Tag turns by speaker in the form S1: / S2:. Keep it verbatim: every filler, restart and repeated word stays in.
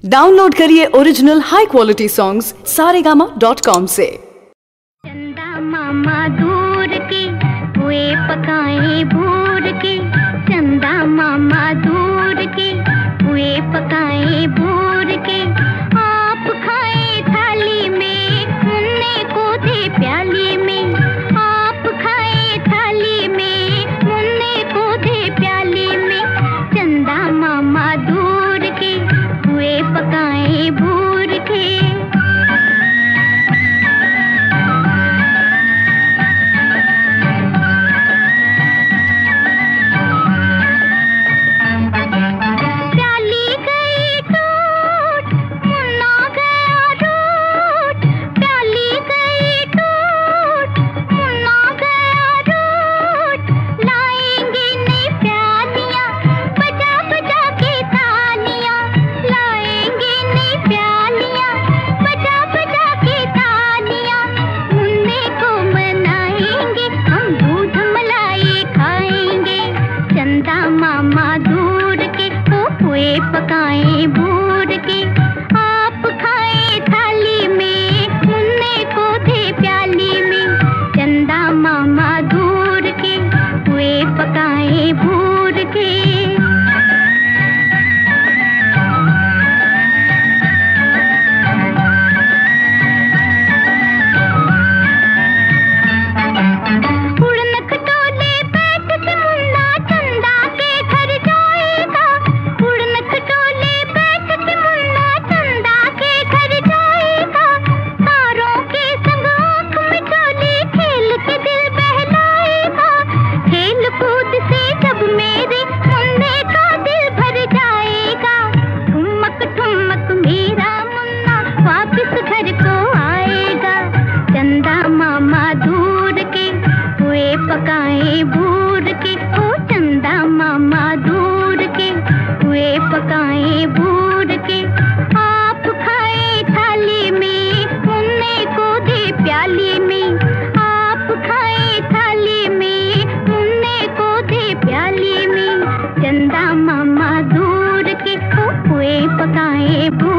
S1: Download करिए original high quality songs Saregama dot com से।
S2: चंदा मामा दूर के हुए पकाए भूर के, चंदा मामा दूर के हुए पकाए भूर के, आप खाए थाली में मुन्ने को दे प्याली में, आप खाए थाली में मुन्ने को दे प्याली में, चंदा मामा दूर के हुए पकाए भूर के। पकाए भूर के, आप खाए थाली में मुन्ने को दे प्याली में, चंदा मामा दूर के हुए पकाए भूर के। पकाए भूर के, ओ चंदा मामा दूर के हुए पकाए भूर के, आप खाए थाली में मुन्ने को दे प्याली में, आप खाए थाली में मुन्ने को दे प्याली में, चंदा मामा दूर के हुए पकाए भूर।